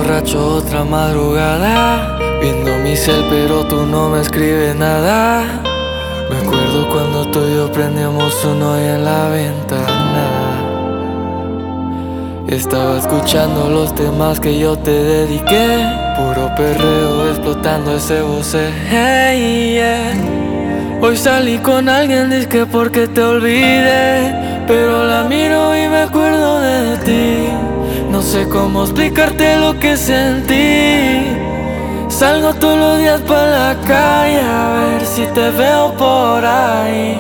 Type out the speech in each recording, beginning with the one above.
borracho otra madrugada, viendo mi cel pero tú no me escribes nada. Me acuerdo cuando tú y yo prendíamos uno ahí en la ventana. Estaba escuchando los temas que yo te dediqué, puro perreo explotando ese voce. Hey, yeah. Hoy salí con alguien, dizque porque te olvidé, pero la miro y me acuerdo de ti. No sé cómo explicarte lo que sentí. Salgo todos los días para la calle a ver si te veo por ahí.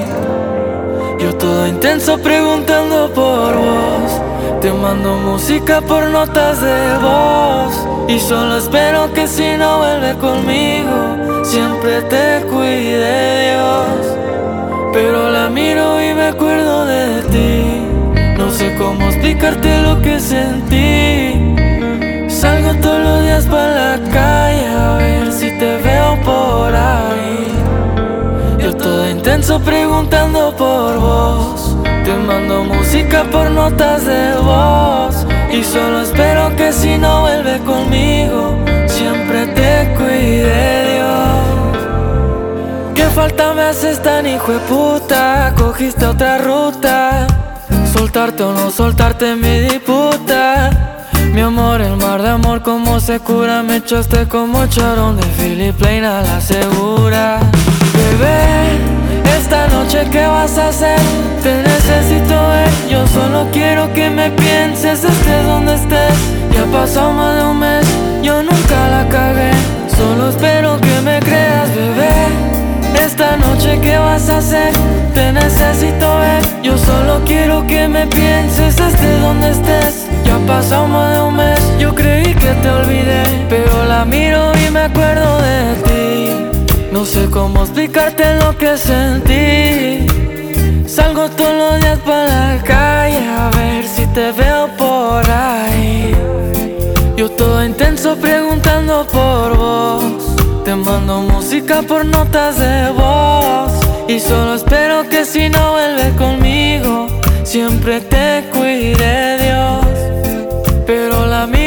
Yo todo intenso preguntando por vos, te mando música por notas de voz, y solo espero que si no vuelves conmigo siempre te cuide Dios. Pero la miro y me acuerdo de ti. No sé cómo explicarte lo que sentí. Salgo todos los días para la calle a ver si te veo por ahí. Yo todo intenso preguntando por vos, te mando música por notas de voz, y solo espero que si no vuelves conmigo siempre te cuide Dios. ¿Qué falta me haces tan hijo de puta? Cogiste otra ruta. Soltarte o no soltarte mi disputa. Mi amor, el mar de amor como se cura. Me echaste como charón de Philip Plain a la segura. Bebé, esta noche ¿qué vas a hacer? Te necesito ver, yo solo quiero que me pienses, estés donde estés. Ya ha pasado más de un mes, yo nunca la cagué, solo espero que me creas, bebé. Esta noche ¿qué vas a hacer? Te necesito ver, yo solo quiero que me pienses, estés donde estés. Ya ha pasado más de un mes, yo creí que te olvidé, pero la miro y me acuerdo de ti. No sé cómo explicarte lo que sentí. Salgo todos los días para la calle a ver si te veo por ahí. Yo todo intenso preguntando por vos, te mando música por notas de voz, y solo espero que si no vuelves conmigo siempre te cuide Dios. Pero la